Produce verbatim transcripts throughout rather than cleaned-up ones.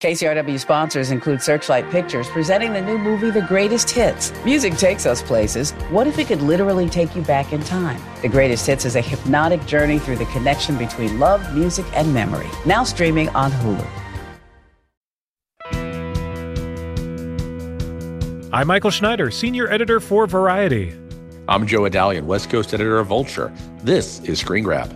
K C R W sponsors include Searchlight Pictures, presenting the new movie, The Greatest Hits. Music takes us places. What if it could literally take you back in time? The Greatest Hits is a hypnotic journey through the connection between love, music, and memory. Now streaming on Hulu. I'm Michael Schneider, senior editor for Variety. I'm Joe Adalian, West Coast editor of Vulture. This is Screen Grab.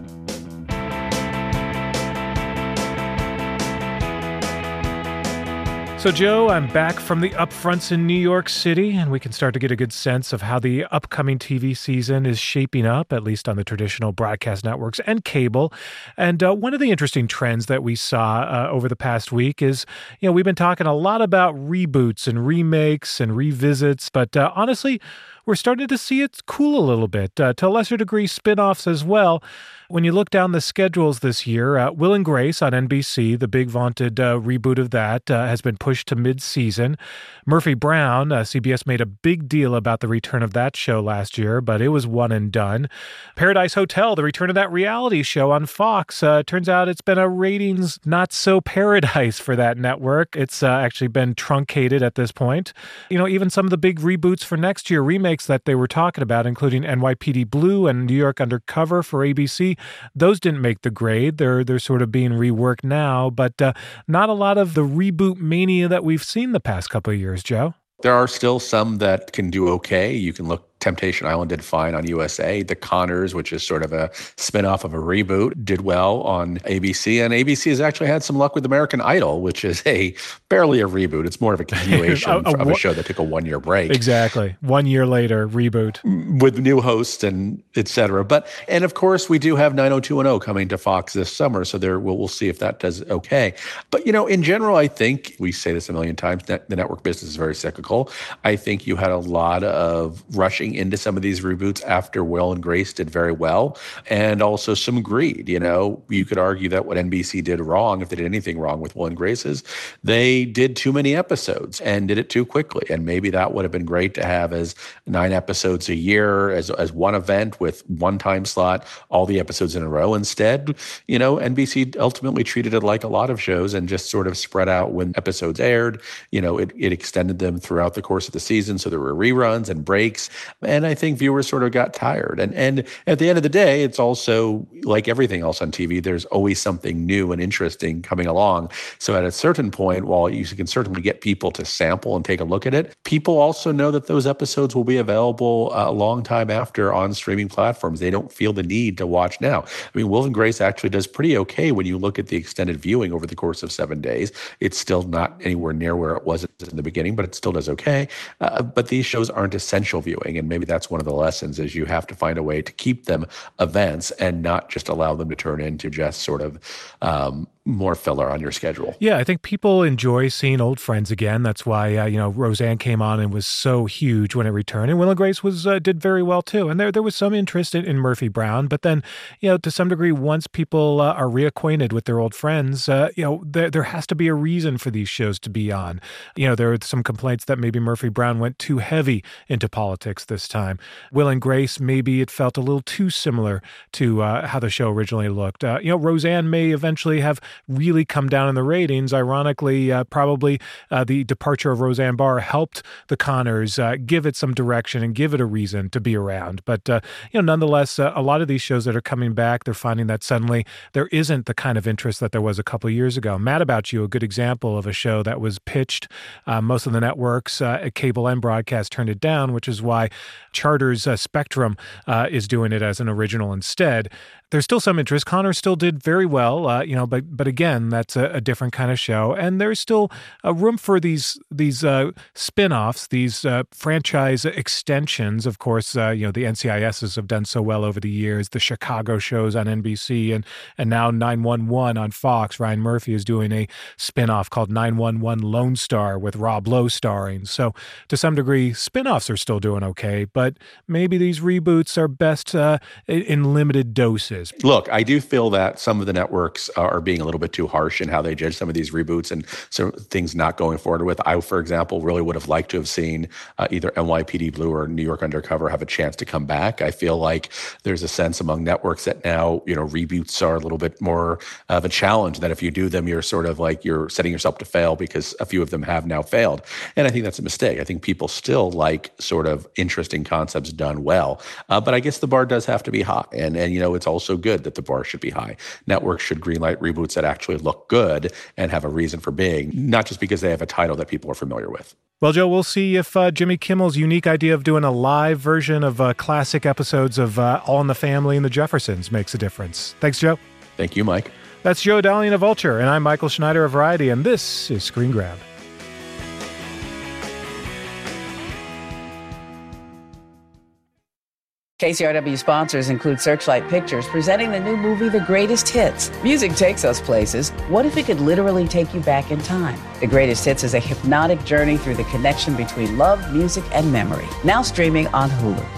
So, Joe, I'm back from the upfronts in New York City, and we can start to get a good sense of how the upcoming T V season is shaping up, at least on the traditional broadcast networks and cable. And uh, one of the interesting trends that we saw uh, over the past week is, you know, we've been talking a lot about reboots and remakes and revisits, but uh, honestly, we're starting to see it cool a little bit, uh, to a lesser degree spin-offs as well. When you look down the schedules this year, uh, Will and Grace on N B C, the big vaunted uh, reboot of that, uh, has been pushed to mid-season. Murphy Brown, uh, C B S made a big deal about the return of that show last year, but it was one and done. Paradise Hotel, the return of that reality show on Fox. Uh, turns out it's been a ratings not-so-paradise for that network. It's uh, actually been truncated at this point. You know, even some of the big reboots for next year, remakes that they were talking about, including N Y P D Blue and New York Undercover for A B C, those didn't make the grade. They're they're sort of being reworked now, but uh, not a lot of the reboot mania that we've seen the past couple of years, Joe. There are still some that can do okay. You can look, Temptation Island did fine on U S A. The Conners, which is sort of a spinoff of a reboot, did well on A B C. And A B C has actually had some luck with American Idol, which is a barely a reboot. It's more of a continuation a, a, of a show that took a one-year break. Exactly. One year later, reboot. With new hosts and et cetera. But, and of course, we do have nine oh two one oh coming to Fox this summer. So there, we'll, we'll see if that does okay. But, you know, in general, I think, we say this a million times, that the network business is very cyclical. I think you had a lot of rushing into some of these reboots after Will and Grace did very well, and also some greed. You know, you could argue that what N B C did wrong, if they did anything wrong with Will and Grace, is they did too many episodes and did it too quickly. And maybe that would have been great to have as nine episodes a year, as as one event with one time slot, all the episodes in a row. Instead, you know, N B C ultimately treated it like a lot of shows and just sort of spread out when episodes aired. You know, it, it extended them throughout the course of the season, so there were reruns and breaks. And I think viewers sort of got tired. And and at the end of the day, it's also like everything else on T V, there's always something new and interesting coming along. So at a certain point, while you can certainly get people to sample and take a look at it, people also know that those episodes will be available a long time after on streaming platforms. They don't feel the need to watch now. I mean, Will and Grace actually does pretty okay when you look at the extended viewing over the course of seven days. It's still not anywhere near where it was in the beginning, but it still does okay. Uh, but these shows aren't essential viewing, and maybe that's one of the lessons, is you have to find a way to keep them events and not just allow them to turn into just sort of um, more filler on your schedule. Yeah, I think people enjoy seeing old friends again. That's why, uh, you know, Roseanne came on and was so huge when it returned. And Will and Grace was uh, did very well, too. And there there was some interest in, in Murphy Brown. But then, you know, to some degree, once people uh, are reacquainted with their old friends, uh, you know, there, there has to be a reason for these shows to be on. You know, there are some complaints that maybe Murphy Brown went too heavy into politics this time. Will and Grace, maybe it felt a little too similar to uh, how the show originally looked. Uh, you know, Roseanne may eventually have really come down in the ratings. Ironically, uh, probably uh, the departure of Roseanne Barr helped the Conners uh, give it some direction and give it a reason to be around. But, uh, you know, nonetheless, uh, a lot of these shows that are coming back, they're finding that suddenly there isn't the kind of interest that there was a couple of years ago. Mad About You, a good example of a show that was pitched. Uh, most of the networks, uh, cable and broadcast, turned it down, which is why Charter's uh, Spectrum uh, is doing it as an original instead. There's still some interest. Connor still did very well, uh, you know, but but again, that's a, a different kind of show. And there's still a room for these these uh, spin-offs, these uh, franchise extensions. Of course, uh, you know, the N C I Ss have done so well over the years. The Chicago shows on N B C and and now nine one one on Fox. Ryan Murphy is doing a spin-off called nine one one Lone Star with Rob Lowe starring. So to some degree, spin-offs are still doing okay, but maybe these reboots are best uh, in limited doses. is. Look, I do feel that some of the networks are being a little bit too harsh in how they judge some of these reboots and so things not going forward with. I, for example, really would have liked to have seen uh, either N Y P D Blue or New York Undercover have a chance to come back. I feel like there's a sense among networks that now, you know, reboots are a little bit more of a challenge, that if you do them, you're sort of like you're setting yourself to fail because a few of them have now failed. And I think that's a mistake. I think people still like sort of interesting concepts done well. Uh, but I guess the bar does have to be high. And, and, you know, it's also good that the bar should be high. Networks should greenlight reboots that actually look good and have a reason for being, not just because they have a title that people are familiar with. Well, Joe, we'll see if uh, Jimmy Kimmel's unique idea of doing a live version of uh, classic episodes of uh, All in the Family and the Jeffersons makes a difference. Thanks, Joe. Thank you, Mike. That's Joe Dalian of Vulture, and I'm Michael Schneider of Variety, and this is Screen Grab. K C R W sponsors include Searchlight Pictures, presenting the new movie, The Greatest Hits. Music takes us places. What if it could literally take you back in time? The Greatest Hits is a hypnotic journey through the connection between love, music, and memory. Now streaming on Hulu.